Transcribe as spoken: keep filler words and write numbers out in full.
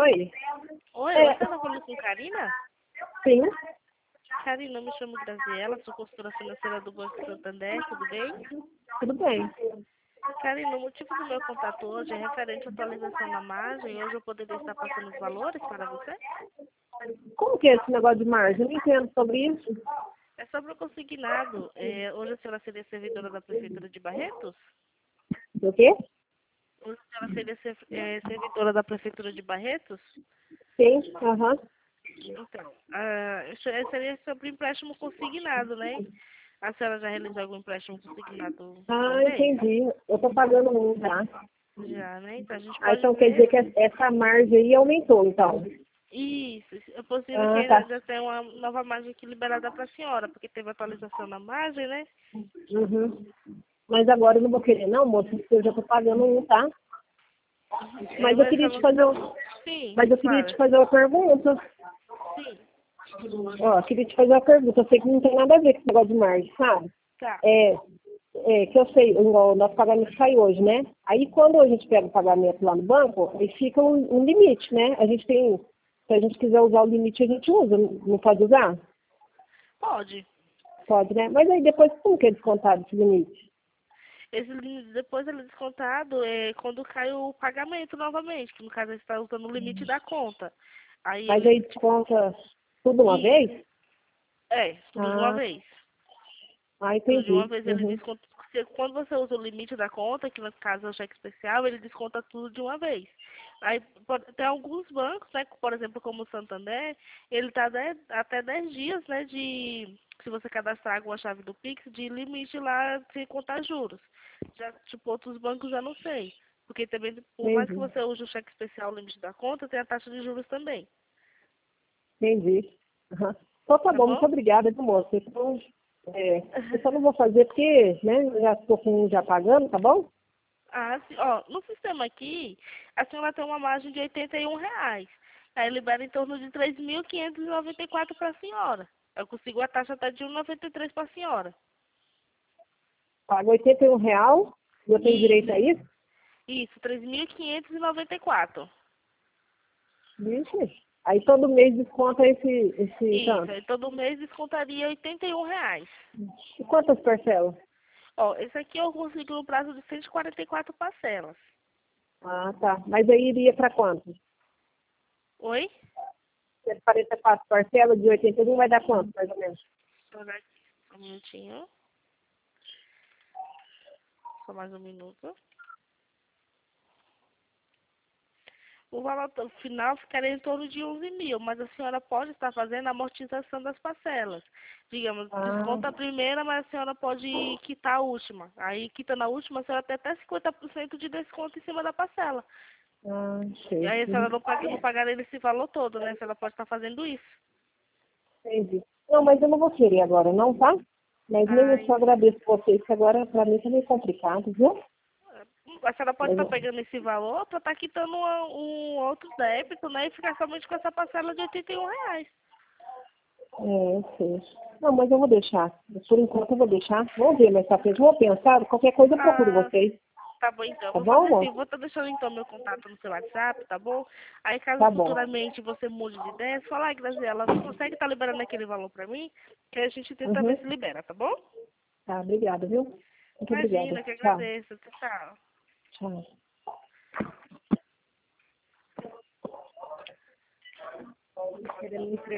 Oi? Oi, É, você tá falando com Karina? sim, Karina, eu me chamo Graziela, sou consultora financeira do Banco Santander, tudo bem? tudo bem. Karina, o motivo do meu contato hoje é referente à atualização na margem. Hoje eu poderia estar passando os valores para você? Como que é esse negócio de margem? Eu não entendo sobre isso. É sobre o consignado. É, hoje a senhora seria servidora da Prefeitura de Barretos? Do quê? Hoje a senhora seria ser- é, servidora da Prefeitura de Barretos? Sim, aham. Então, ah, isso é- seria sobre empréstimo consignado, né? A senhora já realizou algum empréstimo consignado uma Ah, vez? entendi. Eu tô pagando um, tá? Já, né? Então a gente Ah, pode então quer ver. dizer que essa margem aí aumentou, então. Isso, é possível que Ah, ainda tá. já tenha uma nova margem aqui liberada para a senhora, porque teve atualização na margem, né? Uhum. Mas agora eu não vou querer não, moço, porque eu já tô pagando um, tá? Mas Eu, eu essa queria te não... fazer um... Sim, Mas eu queria te fala. fazer uma pergunta. Sim, Ó, eu queria te fazer uma pergunta. Eu sei que não tem nada a ver com esse negócio de margem, sabe? tá. É, é, que eu sei, igual o nosso pagamento sai hoje, né? Aí quando a gente pega o pagamento lá no banco, aí fica um, um limite, né? A gente tem, se a gente quiser usar o limite, a gente usa, não não pode usar? Pode. Pode, né? Mas aí depois como que é descontado esse limite? Esse li- depois ele é descontado é quando cai o pagamento novamente, que no caso ele está usando o limite da conta. Aí Mas ele, aí tipo, desconta tudo uma isso, vez? é, tudo de uma Ah, vez. ah, Tudo de uma entendi. vez ele Uhum. desconta. se- Quando você usa o limite da conta, que no caso é o cheque especial, ele desconta tudo de uma vez. Aí pode- tem alguns bancos, né, por exemplo, como o Santander, ele está até dez dias, né, de, se você cadastrar alguma chave do Pix, de limite lá sem contar juros. Já, tipo, outros bancos já não sei. Porque também, por mais que Entendi. você use o cheque especial, o limite da conta, tem a taxa de juros também. Entendi. Uhum. Então tá Tá bom, muito bom? obrigada, viu, moça? Então, é, eu só não vou fazer porque, né, eu já estou com um já pagando, tá bom? Ah, sim. Ó, no sistema aqui, a senhora tem uma margem de oitenta e um reais. Aí libera em torno de três mil quinhentos e noventa e quatro para a senhora. Eu consigo a taxa até de um vírgula noventa e três para a senhora. Pago oitenta e um real, e eu tenho direito a Isso, isso? isso, três mil quinhentos e noventa e quatro. Vixe. Aí todo mês desconta esse, esse Isso, tanto. aí todo mês descontaria oitenta e um reais. E quantas parcelas? Ó, esse aqui eu consigo no prazo de cento e quarenta e quatro parcelas. Ah, tá. Mas aí iria para quanto? Oi? cento e quarenta e quatro parcelas de oitenta e um vai dar quanto, mais ou menos? Deixa eu olhar aqui. Só um minutinho. Só mais um minuto. O valor to- final ficaria em torno de onze mil, mas a senhora pode estar fazendo a amortização das parcelas. Digamos, Ah, desconta a primeira, mas a senhora pode quitar a última. Aí, quitando a última, a senhora tem até cinquenta por cento de desconto em cima da parcela. ah, E sei. aí a senhora Uhum. não, paga, não pagaria esse valor todo, né? A senhora pode estar fazendo isso. Entendi. Não, mas eu não vou querer agora, não, tá? Mas mesmo eu Ai, só agradeço vocês, que agora para mim tá meio complicado, viu? a senhora pode Mas, estar pegando esse valor para estar quitando uma- um outro débito, né? E ficar somente com essa parcela de oitenta e um reais. é, eu sei. Não, mas eu vou deixar. Por enquanto eu vou deixar. Vamos ver mais pra frente. Vou pensar, qualquer coisa eu procuro Ah, vocês. tá bom, então. Tá Vou bom, fazer assim, moço? vou estar deixando então meu contato no seu WhatsApp, tá bom? Aí caso Tá bom. futuramente você mude de ideia, você fala, ai, Graziela, você consegue estar liberando aquele valor pra mim? Que aí a gente tenta ver Uhum. se libera, tá bom? Tá, obrigada, viu? Muito obrigada. Imagina, que Tchau. agradeço. Tchau. Tchau. Querendo me